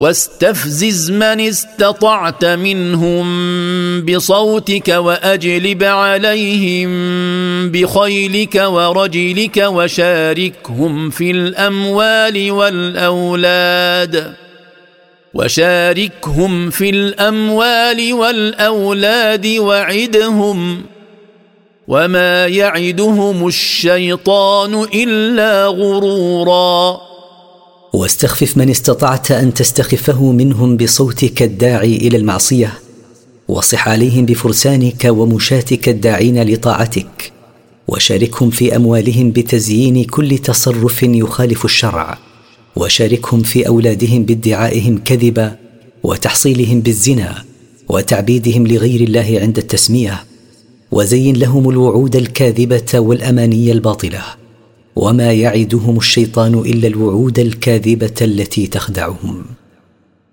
واستفزز من استطعت منهم بصوتك وأجلب عليهم بخيلك ورجلك وشاركهم في الأموال والأولاد وعدهم وما يعدهم الشيطان إلا غرورا. واستخفف من استطعت أن تستخفه منهم بصوتك الداعي إلى المعصية، وصح عليهم بفرسانك ومشاتك الداعين لطاعتك، وشاركهم في أموالهم بتزيين كل تصرف يخالف الشرع، وشاركهم في أولادهم بادعائهم كذبا وتحصيلهم بالزنا وتعبيدهم لغير الله عند التسمية، وزين لهم الوعود الكاذبة والأماني الباطلة، وما يعدهم الشيطان إلا الوعود الكاذبة التي تخدعهم.